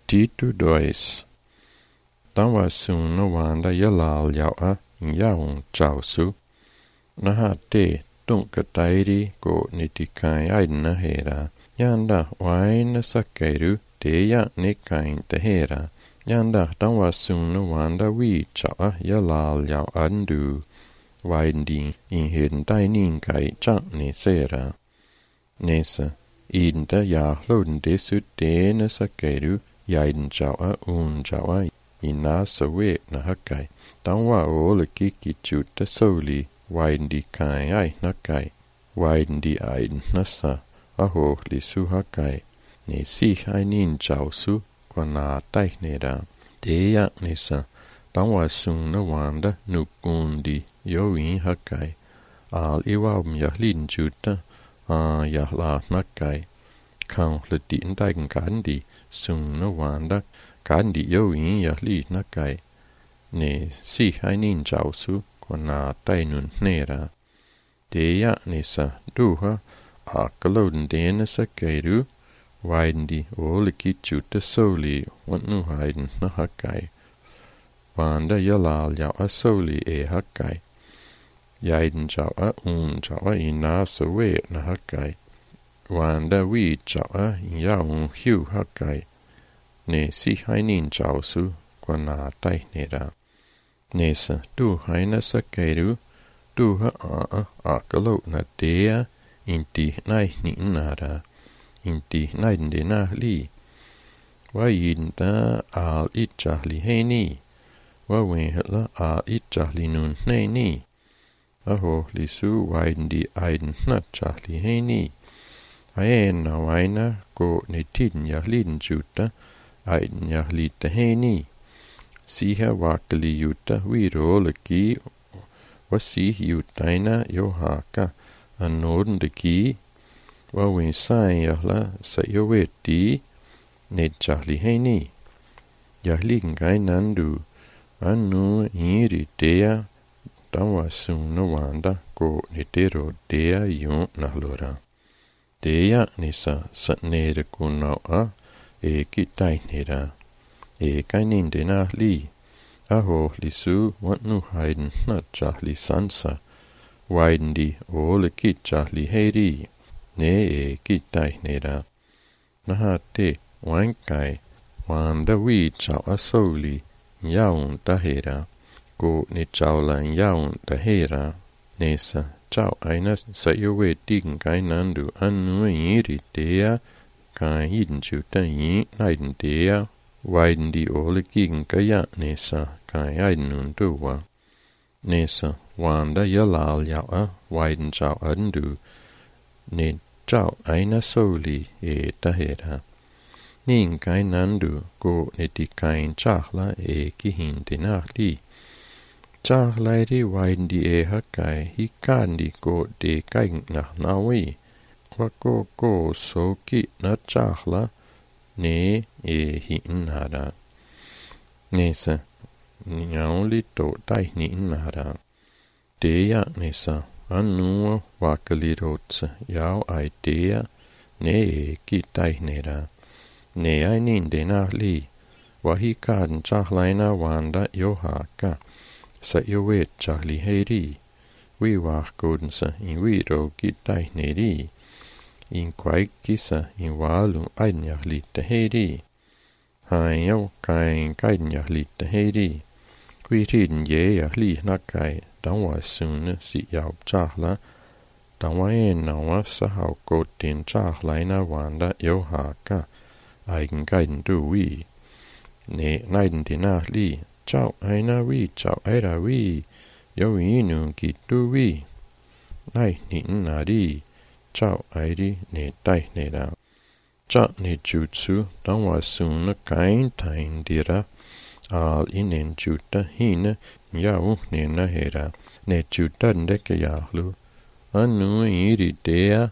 titu dois. Tawa sunna wanda yalal yawa yaung chausu. Naha te tunka tairi ko nitikai aidna hera. Yanda waina sakairu te ya nikain tehera. Yanda tawa sunna wanda wi chawa yalal yaw andu. Waindi in hin dainin kai chak ni sera. Nesa inda ya hlun desu tena sakairu yain chawa chawa ina sawe na hakai. Tangwa ole kiki chuta soli waindi kai ai nakai. Waindi ai nasa aho li su hakai. Ne si hai nin chau su kwa na tai nera. Te ya nesa tangwa sung na wanda nukundi yo in hakai. Al iwam ya lin chuta ya la nakai. Kang le din daing kandi sung na wanda kandi yo in ya li nakai. Ne si hai nin chau su kwa na tai nun nera. Te ya nesa duha kalodin dena sakairu waindi ole kichuta soli wanu haiden na hakai. Wanda yalal yawa soli hakai. Yaiden chawa chawa ina sawe na hakai. Wanda wi chawa yaung hiu hakai. Ne si hainin chausu kwa na tai nera. Nesa du haina sakairu du ha kalo na dea inti nai ni nara. Inti nai dena li. Wa yinda al itchahli heini. Wa wenhela al itchahli nun ni. Aho li su waindi aiden na chahli heini. Aena waina ko netin ya lin juta aiden ya lita heini. Siha wakali yuta wiro laki wasi yutaina yohaka anodn de ki wa wen sai yahla sa yoweti ne chahli heini. Yahli ngai nandu anu iri dea tawa sunna wanda ko netero dea yon nahlora. Dea nisa satnere kunawa kitai nera. Kainin dena li. Aho li su wanu haiden na chahli sansa. Waindi ole ki chahli heri. Ne kitai nera. Naha te wankai wanda wi chawa soli yaun tahera. Ko ne chawla yaun tahera. Nesa chau aina sayowe ting kai nandu anu iri dea kai yin chuta yin naiden dea. Waindi ole king kaya nesa kai aidnun duwa. Nesa wanda yalal yawa waiden chau andu. Ne chau aina soli tahera. Ning kai nandu ko neti kain chahla kihin dinahli. Chahla ri waindi hakai hikandi ko de kain nawi. Wako ko soki na chahla. Ne hi nara. Nesa nyauli to tai ni nara. Dea nesa anu wakali rotsa yao ai dea ne ki tai nera. Ne ai nin dena li. Wahi kan chahlaina wanda yohaka. Sa yowet chahli heri. Wi wakodnsa in wiro ki tai neri. In quai kisa in walu aidnyah lita heri. Hayo kain kaidnyah lita heri. Kui rin ye li nakai dangwa sun si yao chahla. Dangwa nawa sahau kotin chahlaina wanda yohaka. Aigen kaiden du wi. Ne naiden dina li. Chau aina wi chau aira wi. Yo inu ki du wi. Nai ni nari. Chau airi ne tai nera. Cha ne jutsu dangwa sunna kain tain dira. Al inen juta hina yau ne nahera. Ne juta ndeke yahlu. Anu iri dea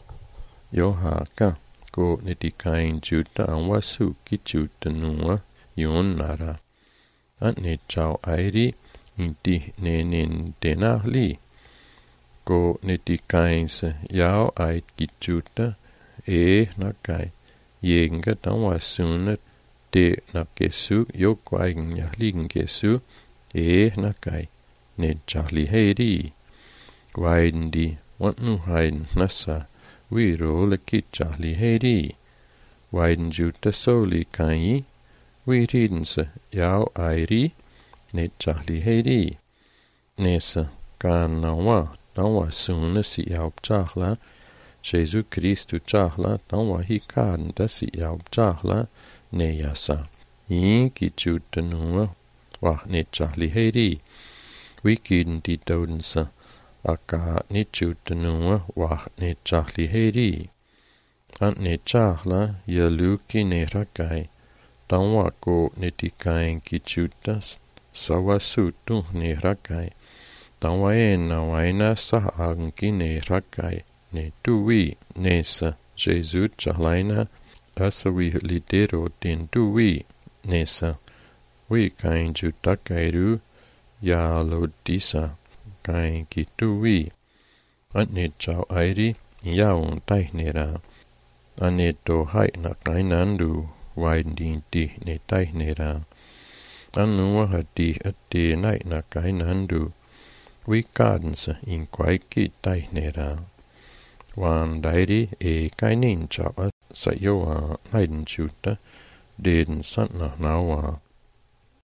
yohaka. Ko neti kain juta anwasu ki juta nuwa yon nara. Ne chau airi inti ne nen denahli. Ko neti kainsa yao ait kichuta nakai yenga tangwa sunat de na Jesu jokwaigen ja liegen Jesu na kai ne Charlie Heidi waiden di want nu haiden nassa wiro le ki Charlie Heidi waiden juta soli kai we riden se jau airi ne Charlie Heidi nesa kan nawa sune si jau chahla Jesu Christu chahla nawa hi kan da si jau chahla ne yasa ki juta nuwa wa ne Charlie Heidi Wikin di dodensa aka ne juta nuwa wa ne Charlie Heidi an ne chahla yaluki ne rakai tanwa ko ne tikain ki juta sawa sutu ne rakai tanwa na waina sa anki ne rakai ne tuwi nesa Jesu chahlaina asawi lidero din tuwi nesa we kain juta kairu ya lodisa kain ki tuwi ane chau airi ya un tainera ane to hai na kainandu waidin di ne tainera anu hati ate nai na kainandu we kadensa in kwai ki tainera wan dairi kainin chau sa yo naiden juta den sant na nawa